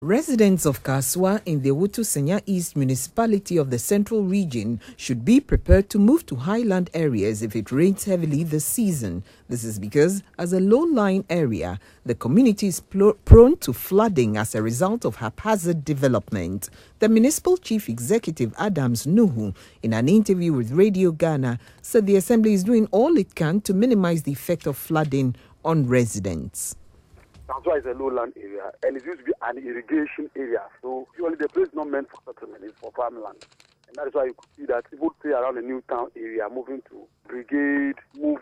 Residents of Kaswa in the Owutu Senya East municipality of the Central Region should be prepared to move to highland areas if it rains heavily this season. This is because, as a low-lying area, the community is prone to flooding as a result of haphazard development. The municipal chief executive, Adams Nuhu, in an interview with Radio Ghana, said the assembly is doing all it can to minimize the effect of flooding on residents. Kaswa is a lowland area and it used to be an irrigation area. So usually the place is not meant for settlement, it's for farmland. And that is why you could see that people stay around the new town area, moving to Brigade, move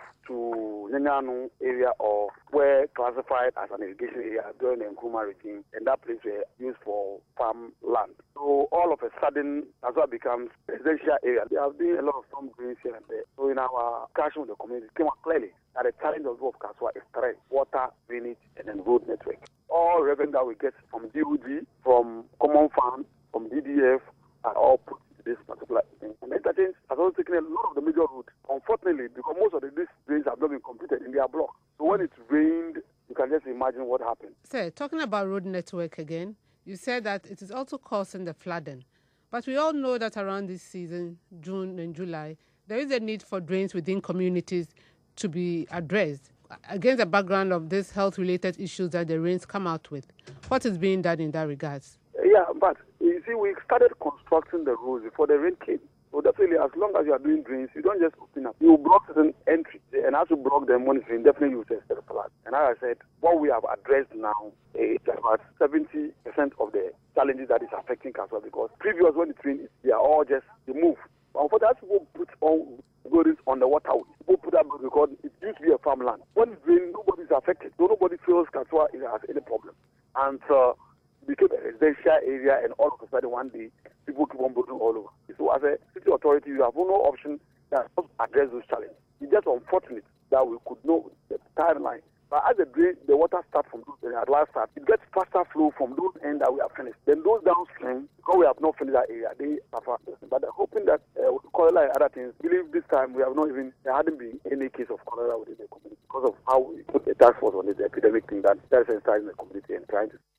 to Nyanyano area or were classified as an irrigation area during the Nkrumah regime, and that place were used for farmland. So all of a sudden, Kaswa becomes a residential area. There have been a lot of storm drains here and there. So in our discussion with the community, it came out clearly that the challenge of Kaswa is three: water, drainage, and then road network. All revenue that we get from DOD, from Common Fund, from DDF, are all put into this particular thing. And entertainment has also taken a lot of the major route. Unfortunately, because most of these drains have not been completed in their block. So when it rained, you can just imagine what happened. Sir, talking about road network again, you said that it is also causing the flooding. But we all know that around this season, June and July, there is a need for drains within communities to be addressed against the background of these health-related issues that the rains come out with. What is being done in that regards? Yeah, but you see, we started constructing the roads before the rain came. So definitely, as long as you are doing drains, you don't just open up. You block certain entries, and as you block them when it's rain, definitely you will test the flood. And as I said, what we have addressed now is about 70% of the challenges that is affecting Kaswa, because previous when it rained, they are all just removed. Unfortunately, people put on buildings on the waterway. People put up because it used to be a farmland. When it rains, nobody is affected. So nobody feels Kaswa has any problem. And it became a residential area, and all of a sudden one day, people keep on building all over. So as a city authority, you have no option that to address those challenges. It's just unfortunate that we could know the timeline. But as the water starts from those at last start, it gets faster flow from those ends that we have finished. Then those downstream, because we have not finished that area, they suffer. But hoping that with cholera and other things, believe this time we have not even, there hadn't been any case of cholera within the community because of how we put a task force on this epidemic thing that is sensitizing the community and trying to